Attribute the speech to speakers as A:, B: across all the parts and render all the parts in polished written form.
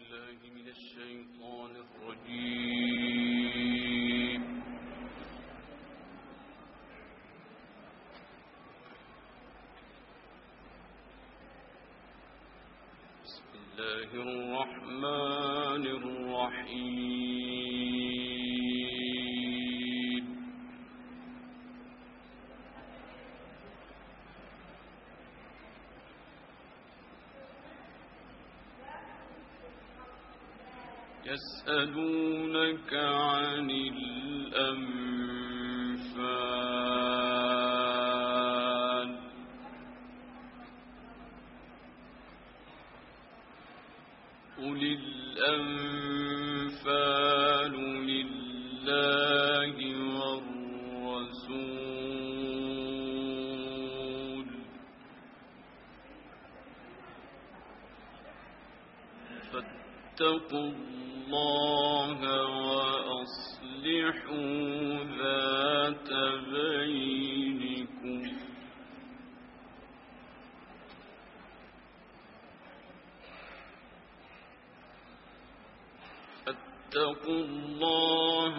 A: بالله من الشيطان الرجيم. بسم الله الرحمن الرحيم. يسألونك عن الأنفال قل الأنفال لله والرسول فاتقوا الله وأصلحوا ذات بينكم فاتقوا الله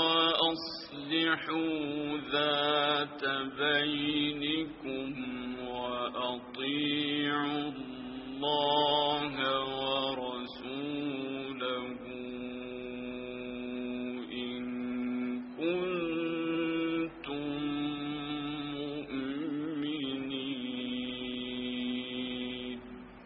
A: وأصلحوا ذات بينكم وأطيعوا الله ورسوله إن كنتم مؤمنين.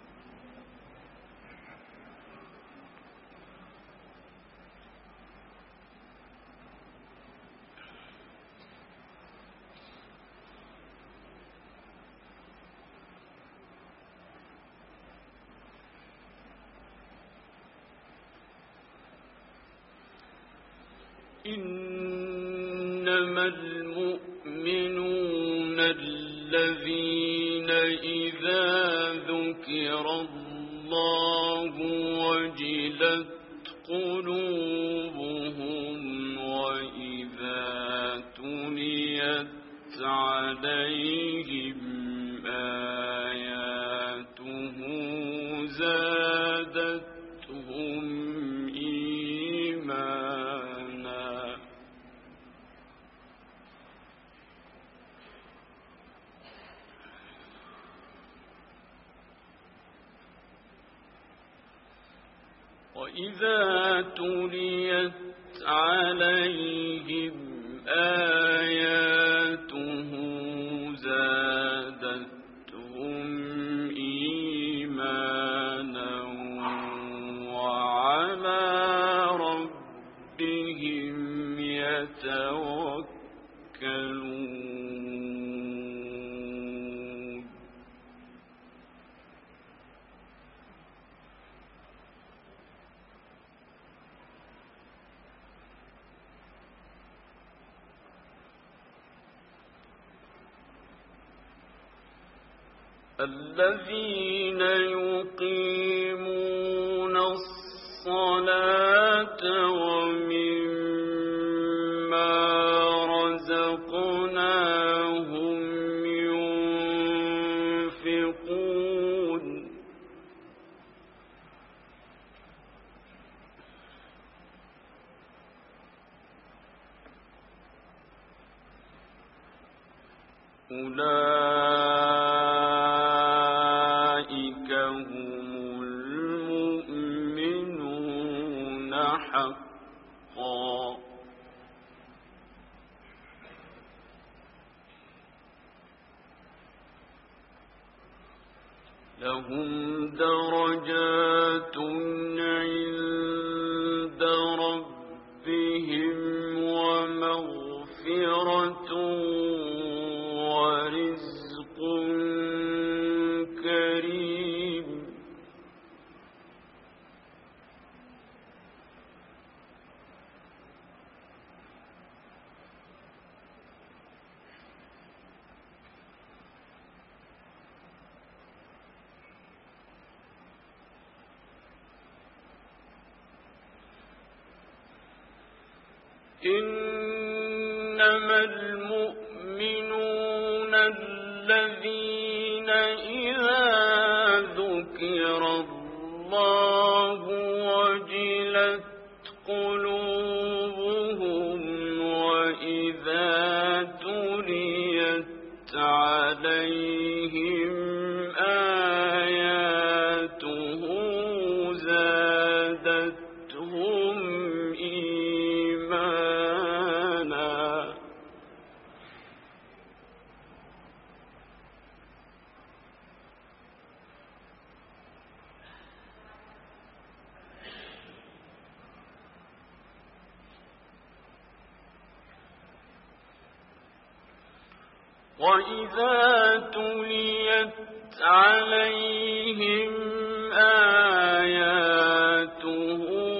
A: إنما المؤمنون الذين إذا ذكر الله وجلت قلوبهم وإذا تليت عليهم آياته زادتهم إيمانا. وإذا تليت عليهم آياته زادتهم إيمانا وعلى ربهم يتوكلون. الذين يقيمون الصلاة ومما رزقناهم ينفقون. أولئك هم المؤمنون حقا. لهم درجات عند ربهم ومغفرة ورزق كريم. إنما المؤمنون الذين إذا ذكر الله وإذا تليت عليهم آياته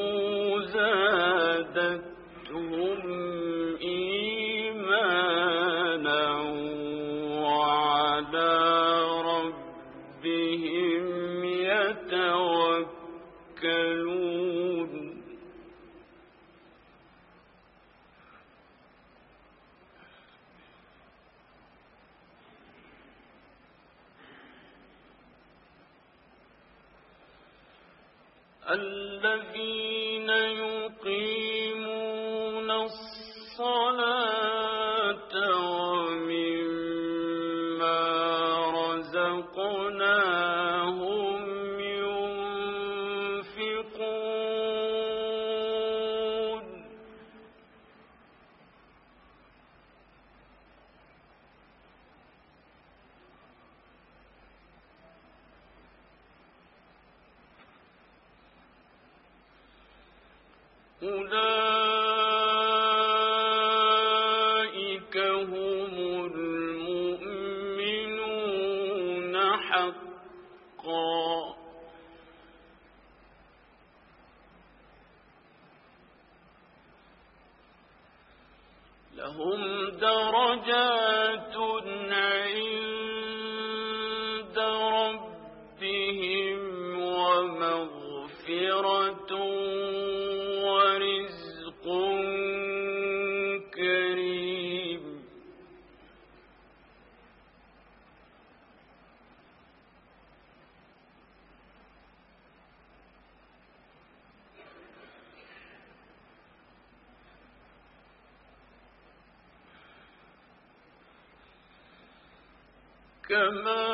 A: زادتهم إيمانا وعلى ربهم يتوكلون الذين يقيمون الصلاة ومما رزقناهم ينفقون أولئك هم المؤمنون حقا لهم درجات عند ربهم ومغفرة ورزق كريم كما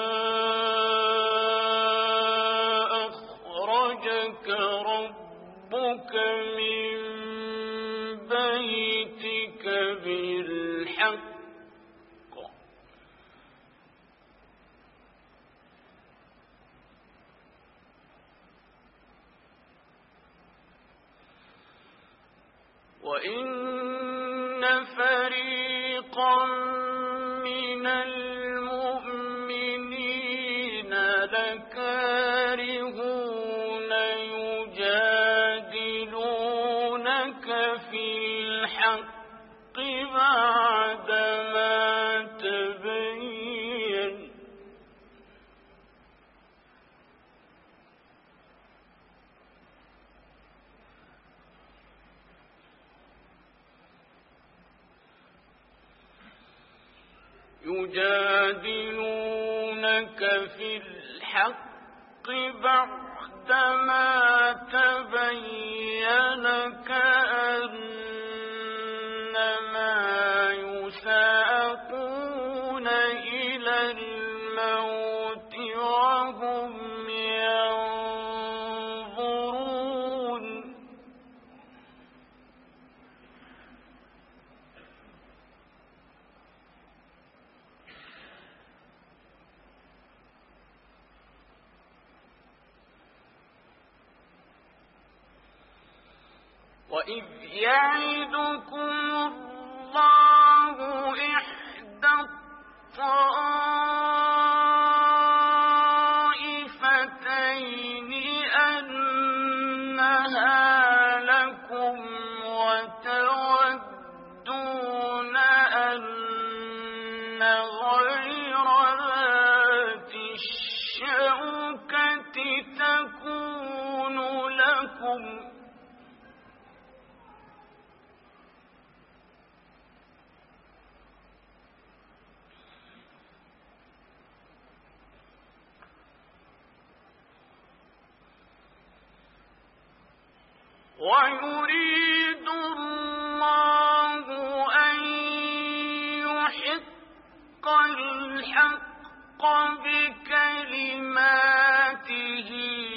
A: أخرجك ربك من بيتك بالحق وإن فريقا من المؤمنين لكارهون يجادلونك في الحق بعدما تبين يجادلونك في الحق بعدما تبين كأنما يساقون إلى الموت وهم ينظرون وإذ يعدكم الله إحدى الطائفتين أنها لكم وتودون أن غير ذات الشوكة تكون لكم ويريد الله أن يحق الحق بكلماته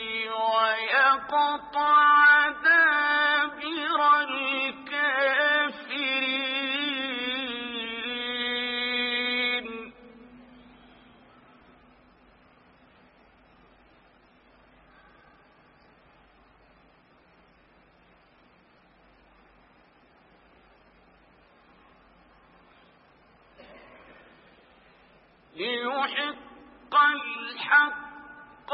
A: ويقطع دابر الكافرين ليحق الحق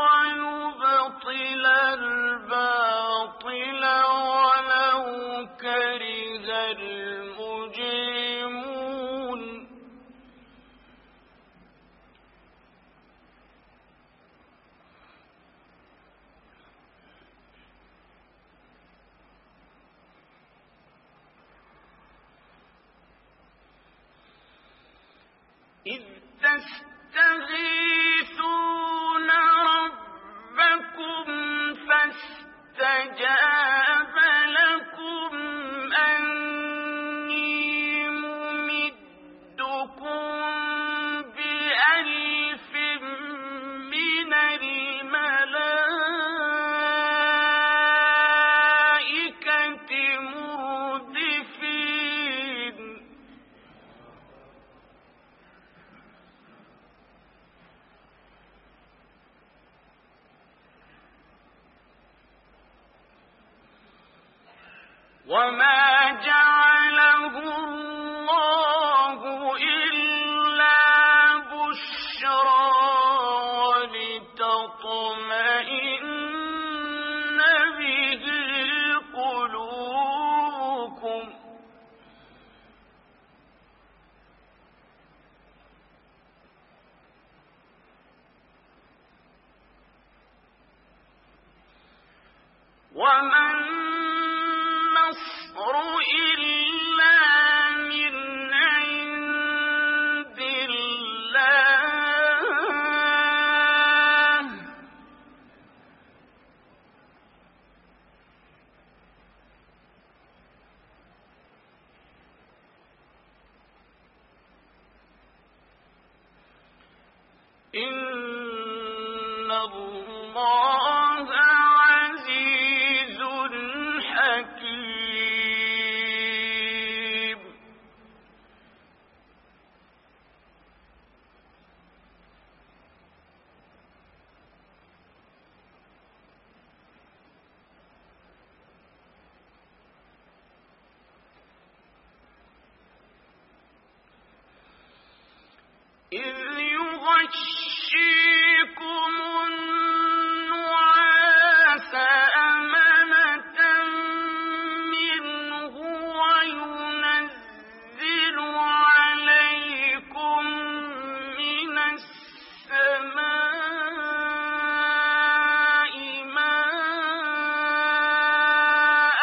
A: ويبطل الباطل ولو كره المجرمون إذ تستغيثون ربكم فاستجاب لكم أني ممدكم بألف من الملائكة مردفين وما جعله الله إلا بشرى ولتطمئن به قلوبكم وما النصر إلا من عند الله إن الله عزيز حكيم إذ يغشيكم النعاس أمنة منه وينزل عليكم من السماء ماء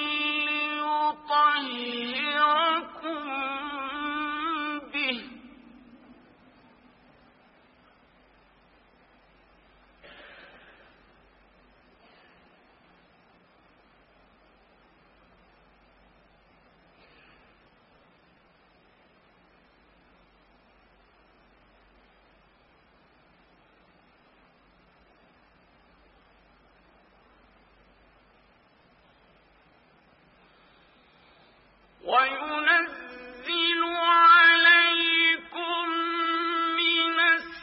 A: ليطهركم به وينزل عليكم من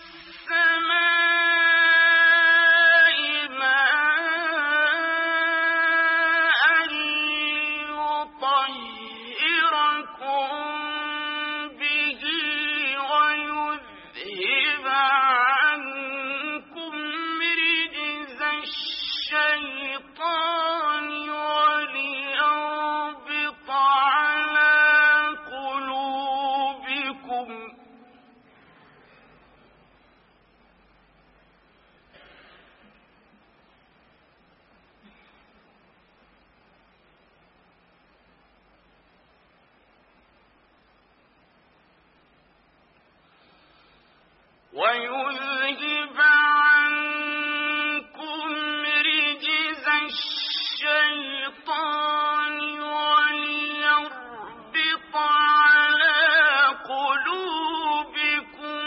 A: السماء ماء ليطهركم به ويذهب عنكم رجز الشيطان وليربط على قلوبكم ويذهب عنكم رجز الشيطان وليربط على قلوبكم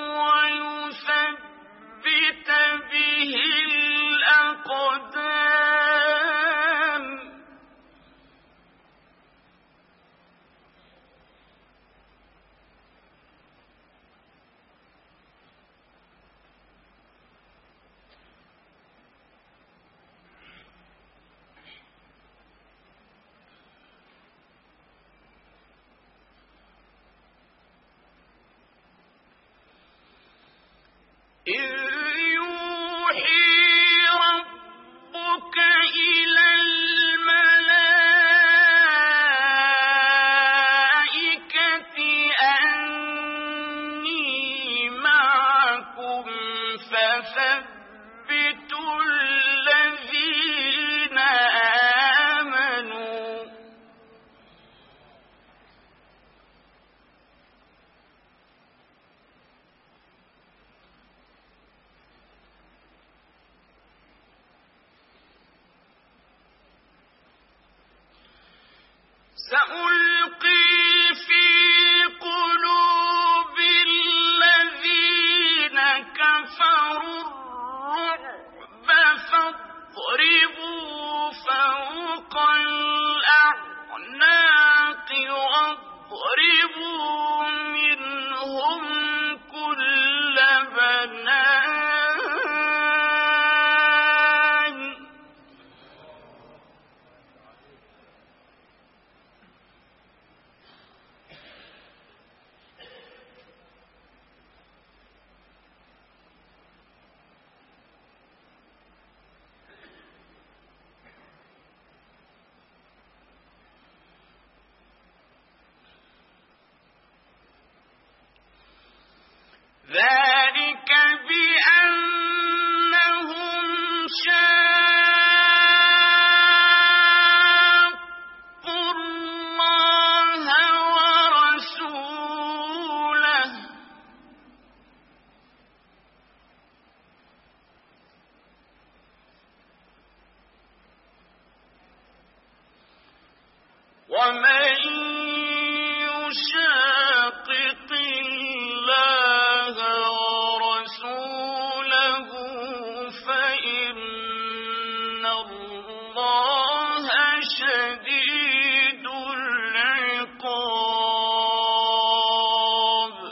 A: ويثبت به الأقدام إذ يوحي ربك إلى الملائكة أني معكم فثبتوا الذين آمنوا سألقي في قلوب الذين كفروا الرعب فاضربوا فوق الأعناق واضربوا منهم كل بنان ذلك بأنهم شاقوا الله ورسوله ومن يشاقق الله ورسوله فإن الله شديد العقاب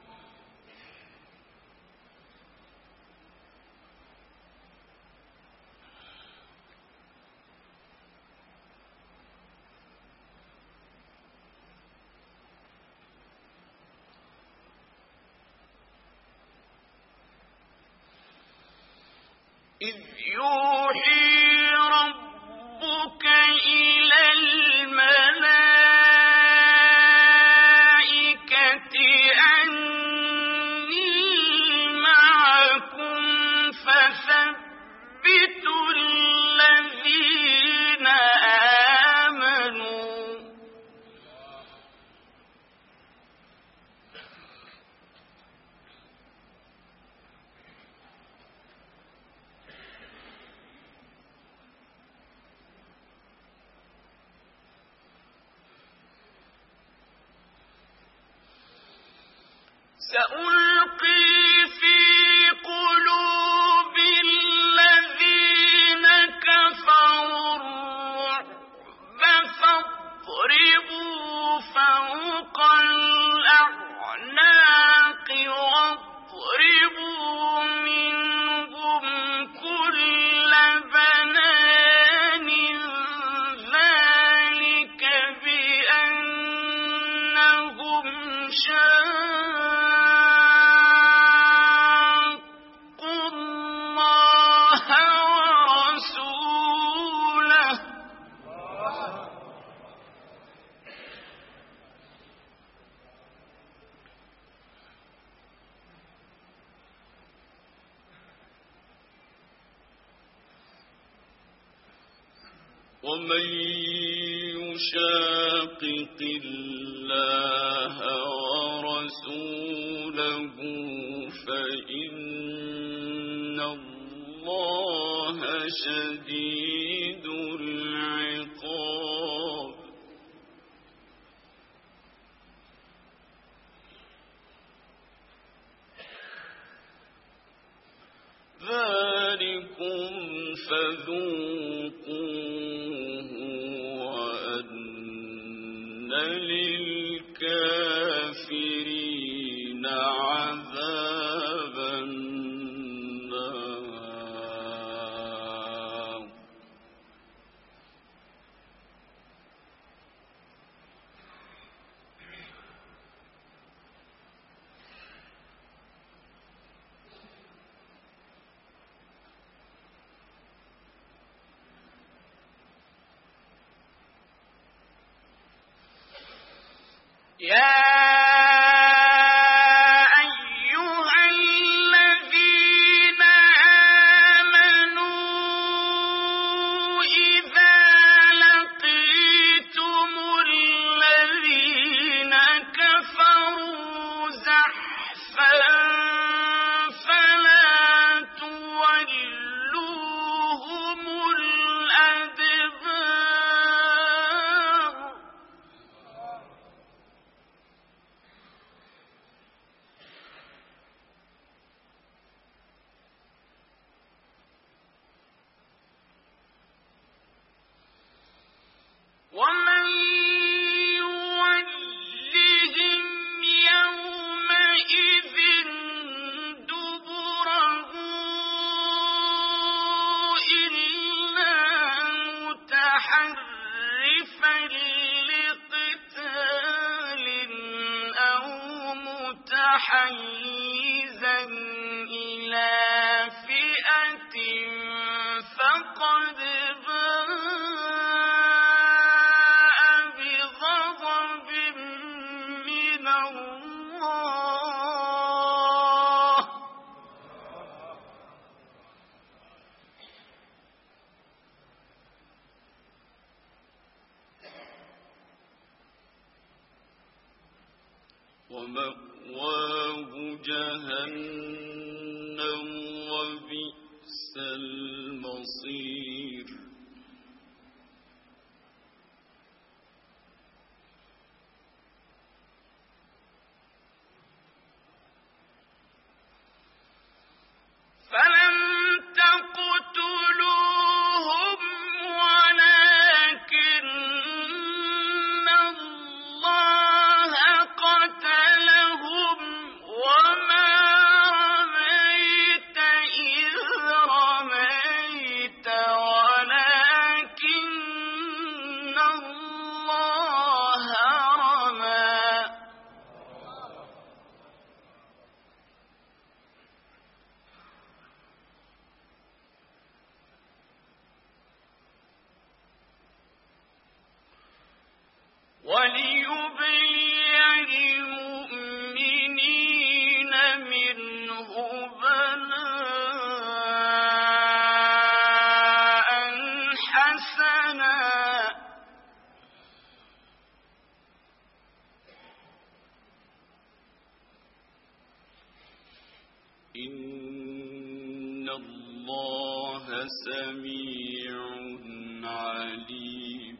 A: إذ يوحي ربك إلى الملائكة أني معكم فثبتوا الذين آمنوا سألقي في قلوب الذين كفروا الرعب فاضربوا فوق الأعناق واضربوا منهم كل بنان ذلك بأنهم شاقوا الله ورسوله ومن يشاقق الله ورسوله فإن الله شديد العقاب ذلكم فذوقوه وأن للكافرين عذاب النار متحيزا إلى فئة فقد باء بغضب من الله ومأواه جهنم وبئس المصير فلم تقتلوهم ولكن الله قتلهم وما رميت إذ رميت ولكن الله رمى وليبلي المؤمنين منه بلاء حسنا إن الله سميع عليم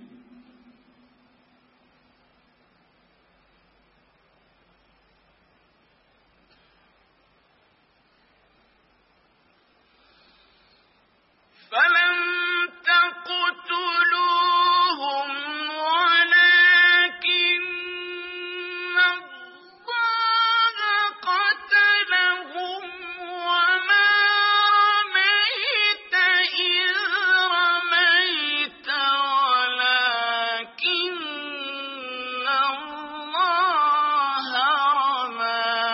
A: فلم تقتلوهم ولكن الله قتلهم وما رميت إذ رميت ولكن الله رمى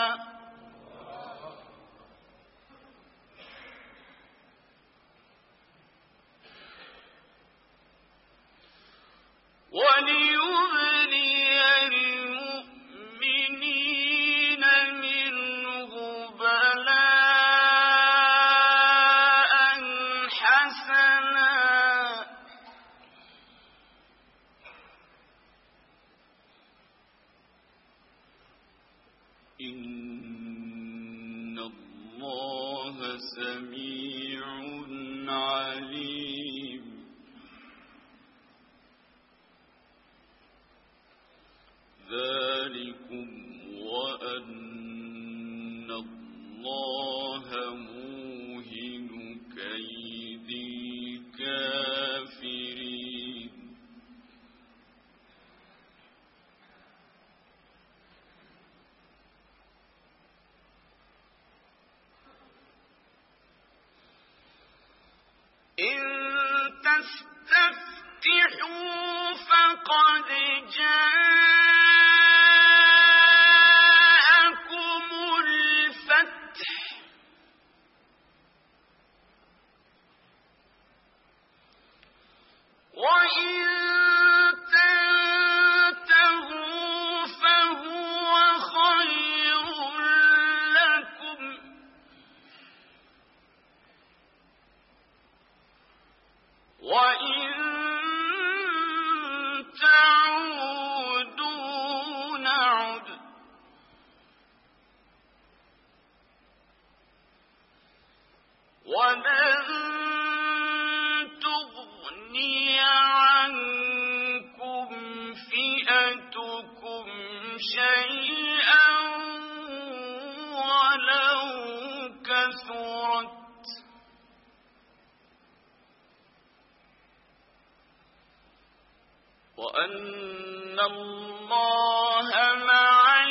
A: وليبلي المؤمنين منه بلاء حسنا إن الله سميع عليم ذلكم وأن الله موهن كيد الكافرين إن تستفتحوا فقد جاءكم الفتح وإن تنتهوا فهو وإن تعودوا نعد ولن تغني عنكم فئتكم شيئا ولو كثرت وأن الله مع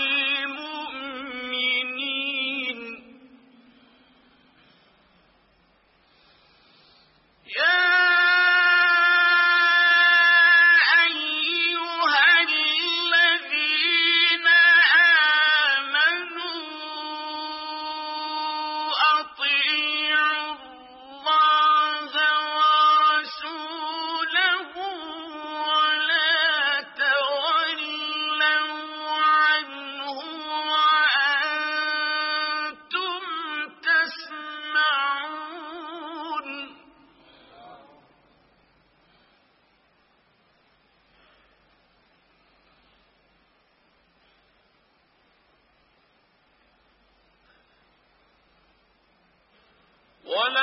A: المؤمنين يا أيها الذين آمنوا أطيعوا الله ورسوله ولا تولوا عنه وأنتم تسمعون ولا